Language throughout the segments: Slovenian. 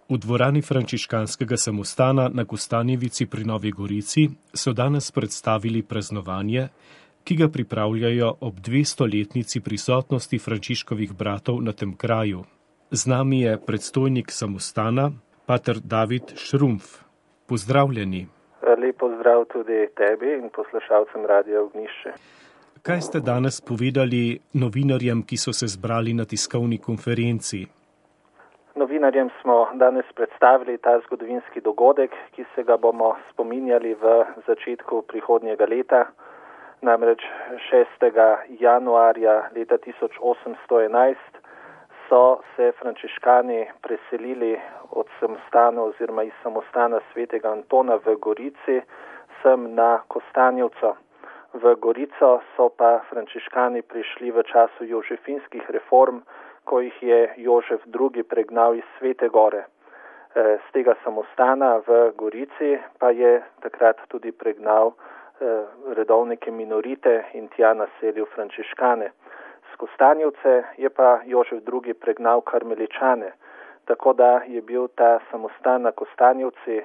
V dvorani frančiškanskega samostana na Kostanjevici pri Novi Gorici so danes predstavili praznovanje, ki ga pripravljajo ob 200-letnici prisotnosti Frančiškovih bratov na tem kraju. Z nami je predstojnik samostana, pater David Šrumf. Pozdravljeni. Lep pozdrav tudi tebi in poslušalcem Radia Ognjišče. Kaj ste danes povedali novinarjem, ki so se zbrali na tiskovni konferenci? Novinarjem smo danes predstavili ta zgodovinski dogodek, ki se ga bomo spominjali v začetku prihodnjega leta. Namreč 6. januarja leta 1811 so se frančiškani preselili od samostana oziroma iz samostana svetega Antona v Gorici sem na Kostanjevco. V Gorico so pa frančiškani prišli v času jožefinskih reform, ko jih je Jožef II. Pregnal iz Svete Gore. Z tega samostana v Gorici pa je takrat tudi pregnal redovnike minorite in tja naselil frančiškane. Z Kostanjevce je pa Jožef II. Pregnal karmeličane, tako da je bil ta samostan na Kostanjevci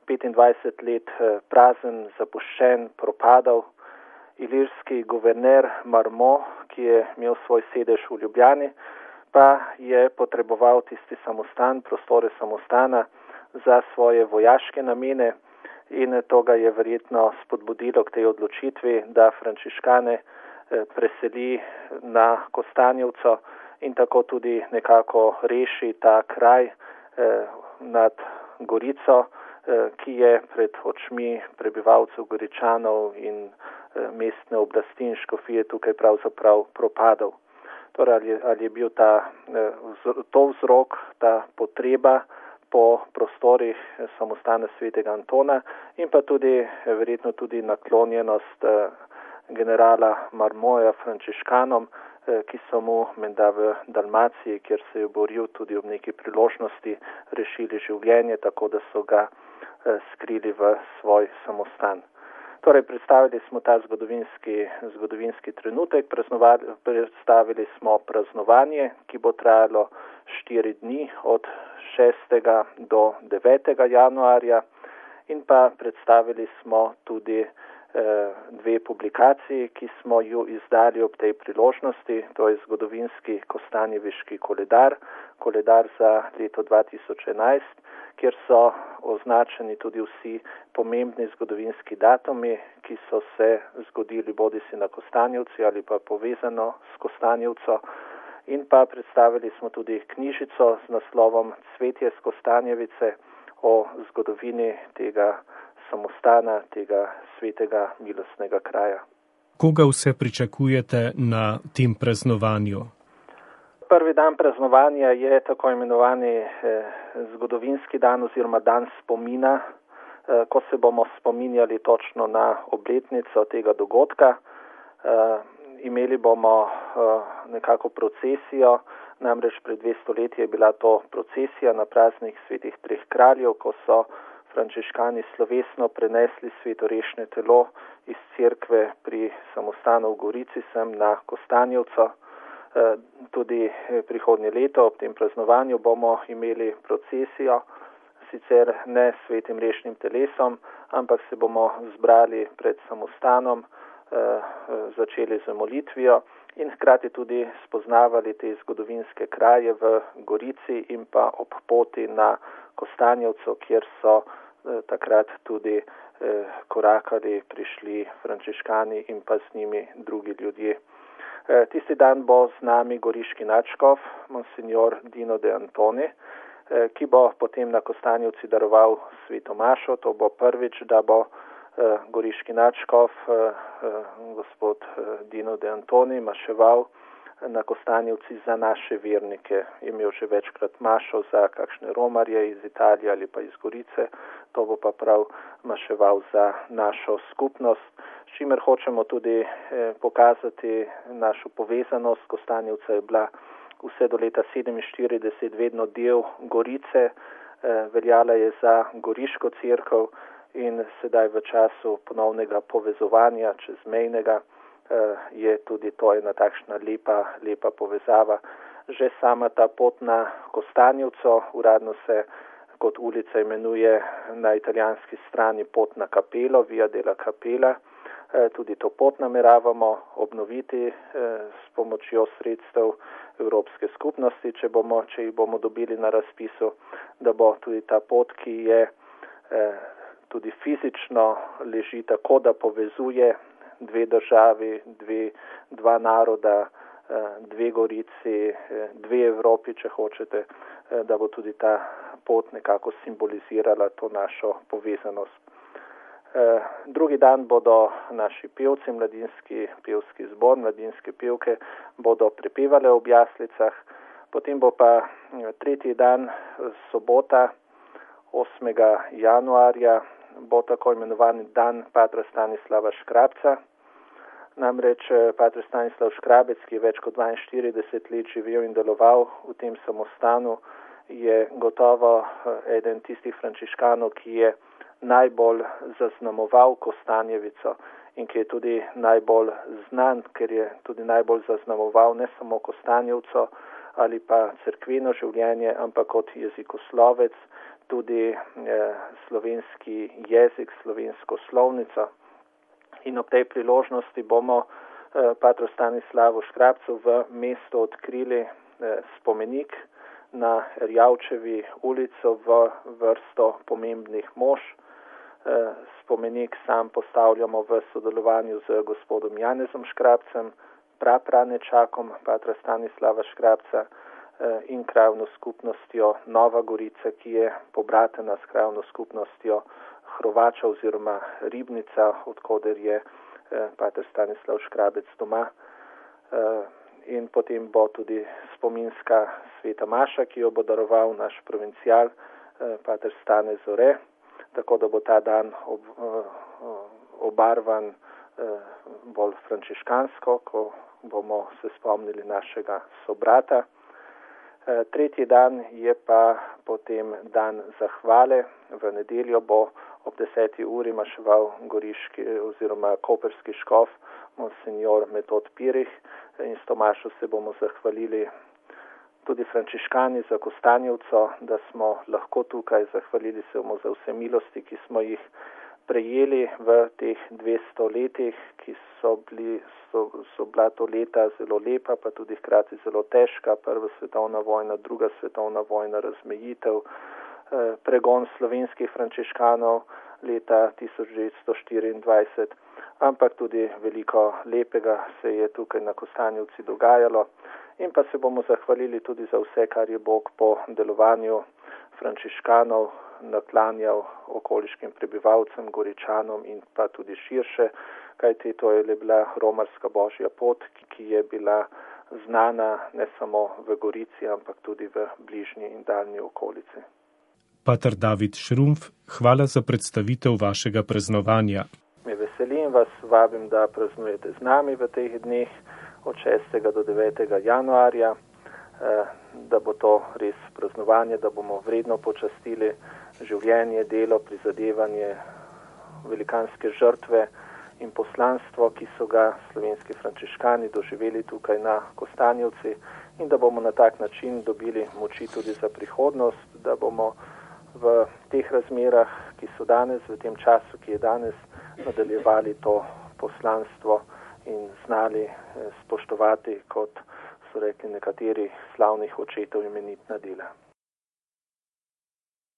25 let prazen, zapuščen, propadal. Ilirski guverner Marmont, ki je imel svoj sedež v Ljubljani, pa je potreboval tisti samostan, prostore samostana za svoje vojaške namene in to ga je verjetno spodbudilo k tej odločitvi, da frančiškane preseli na Kostanjevco in tako tudi nekako reši ta kraj nad Gorico, ki je pred očmi prebivalcev Goričanov in mestne oblasti in škofije tukaj pravzaprav propadal. Torej, ali je bil to vzrok, ta potreba po prostorih samostana svetega Antona in pa tudi verjetno tudi naklonjenost generala Marmoja frančiškanom, ki so mu menda v Dalmaciji, kjer se je boril tudi ob neki priložnosti, rešili življenje, tako da so ga skrili v svoj samostan. Torej, predstavili smo ta zgodovinski trenutek, predstavili smo praznovanje, ki bo trajalo 4 dni od 6. do 9. januarja in pa predstavili smo tudi 2 publikaciji, ki smo ju izdali ob tej priložnosti, to je zgodovinski Kostanjeviški koledar za leto 2011, kjer so označeni tudi vsi pomembni zgodovinski datumi, ki so se zgodili bodisi na Kostanjevci ali pa povezano s Kostanjevco. In pa predstavili smo tudi knjižico z naslovom Cvetje z Kostanjevice o zgodovini tega samostana, tega svetega milostnega kraja. Koga vse pričakujete na tem praznovanju? Prvi dan praznovanja je tako imenovani zgodovinski dan oziroma dan spomina, ko se bomo spominjali točno na obletnico tega dogodka. Imeli bomo nekako procesijo, namreč pred 200 leti je bila to procesija na praznik svetih treh kraljev, ko so frančiškani slovesno prenesli svetorešne telo iz cerkve pri samostanu v Gorici sem na Kostanjevco. Tudi prihodnje leto ob tem praznovanju bomo imeli procesijo, sicer ne s svetim rešnim telesom, ampak se bomo zbrali pred samostanom, začeli z molitvijo in hkrati tudi spoznavali te zgodovinske kraje v Gorici in pa ob poti na Kostanjevco, kjer so takrat tudi korakali, prišli frančiškani in pa z njimi drugi ljudje. Tisti dan bo z nami goriški nadškof, monsignor Dino de Antoni, ki bo potem na Kostanjevci daroval sveto mašo. To bo prvič, da bo goriški nadškof, gospod Dino de Antoni, maševal na Kostanjevci za naše vernike. Imel že večkrat mašo za kakšne romarje iz Italije ali pa iz Gorice, to bo pa prav maševal za našo skupnost, s čimer hočemo tudi pokazati našo povezanost. Kostanjevca je bila vse do leta 1947 vedno del Gorice, veljala je za goriško cerkev in sedaj v času ponovnega povezovanja čezmejnega je tudi to ena takšna lepa povezava. Že sama ta pot na Kostanjevco, uradno se kot ulica imenuje na italijanski strani pot na Kapelo, Via della Capella. Tudi to pot nameravamo obnoviti s pomočjo sredstev Evropske skupnosti, če jih bomo dobili na razpisu, da bo tudi ta pot, ki je tudi fizično leži tako, da povezuje dve državi, dva naroda, dve Gorici, dve Evropi, če hočete, da bo tudi ta pot nekako simbolizirala to našo povezanost. Drugi dan bodo naši pevci, mladinski pevski zbor, mladinske pevke bodo prepevale ob jaslicah. Potem bo pa tretji dan, sobota, 8. januarja, bo tako imenovani dan Patra Stanislava Škrabca. Namreč Pater Stanislav Škrabec, ki je več kot 42 let živel in deloval v tem samostanu, je gotovo eden tistih frančiškanov, ki je najbolj zaznamoval Kostanjevico in ki je tudi najbolj znan, ker je tudi najbolj zaznamoval ne samo Kostanjevco ali pa cerkveno življenje, ampak kot jezikoslovec tudi slovenski jezik, slovensko slovnico. In ob tej priložnosti bomo Patru Stanislavu Škrabcu v mestu odkrili spomenik na Erjavčevi ulico v vrsto pomembnih mož. Spomenik sam postavljamo v sodelovanju z gospodom Janezom Škrabcem, prapranečakom Patra Stanislava Škrabca in krajevno skupnostjo Nova Gorica, ki je pobratena s krajevno skupnostjo Hrovača oziroma Ribnica, odkoder je Pater Stanislav Škrabec doma. In potem bo tudi spominska sveta maša, ki jo bo daroval naš provincial, Pater Stane Zore, tako da bo ta dan obarvan bolj frančiškansko, ko bomo se spomnili našega sobrata. Tretji dan je pa potem dan zahvale. V nedeljo bo ob 10. uri maševal goriški oziroma koperski škof Monsignor Metod Pirih in s to mašo se bomo zahvalili tudi frančiškani za Kostanjevco, da smo lahko tukaj, zahvalili se bomo za vse milosti, ki smo jih prejeli v teh 200 letih, ki so bila to leta zelo lepa, pa tudi hkrati zelo težka. Prva svetovna vojna, druga svetovna vojna, razmejitev, pregon slovenskih frančiškanov leta 1924, ampak tudi veliko lepega se je tukaj na Kostanjevci dogajalo. In pa se bomo zahvalili tudi za vse, kar je Bog po delovanju frančiškanov naklanjal okoliškim prebivalcem, Goričanom in pa tudi širše, kajti to je bila romarska božja pot, ki je bila znana ne samo v Gorici, ampak tudi v bližnji in daljni okolici. Pater David Šrumf, hvala za predstavitev vašega praznovanja. Me veselim, vas vabim, da praznujete z nami v teh dneh od 6. do 9. januarja, da bo to res praznovanje, da bomo vredno počastili življenje, delo, prizadevanje, velikanske žrtve in poslanstvo, ki so ga slovenski frančiškani doživeli tukaj na Kostanjevci, in da bomo na tak način dobili moči tudi za prihodnost, da bomo v teh razmerah, ki so danes, v tem času, ki je danes, nadaljevali to poslanstvo in znali spoštovati, kot so rekli nekateri, slavnih očetov imenitna dela.